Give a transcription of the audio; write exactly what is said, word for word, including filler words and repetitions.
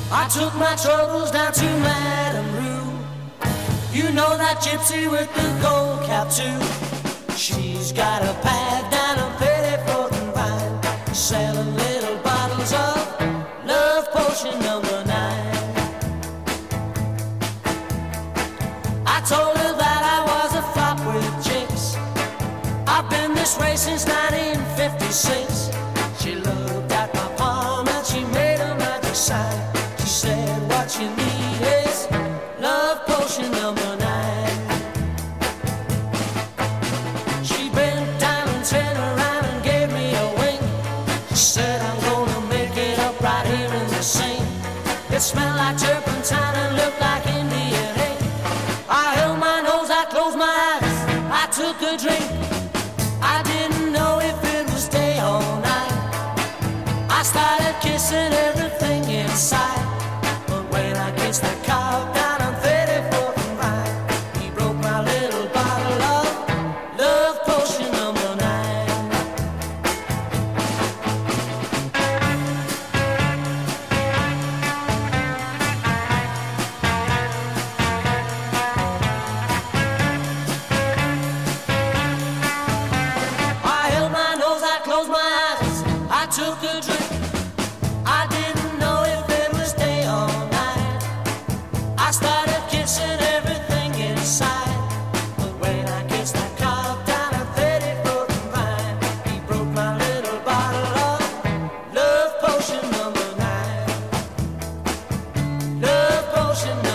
I took my troubles down to Madame Rue. You know that gypsy with the gold cap too. She's got a pad down on Pettiford and Vine, selling little bottles of love potion number nine. I told her that I was a flop with chicks. I've been this way since nineteen fifty-six. She looked at my palm and she made a magic sign. She said, what you need is love potion number nine. She bent down and turned around and gave me a wink. She said, I'm gonna make it up right here in the sink. It smelled like turpentine and looked like Indian ink. I held my nose, I closed my eyes, I took a drink. I didn't know if it was day or night. I started kissing everything inside. But when I kissed that cow down on thirty-fourth and Vine, he broke my little bottle of love potion number nine. I held my nose, I closed my eyes, I took a drink. I didn't know if it was day or night. I started kissing everything inside. But when I kissed that cow down at thirty-fourth and Vine, he broke my little bottle of love potion number nine. Love potion number nine.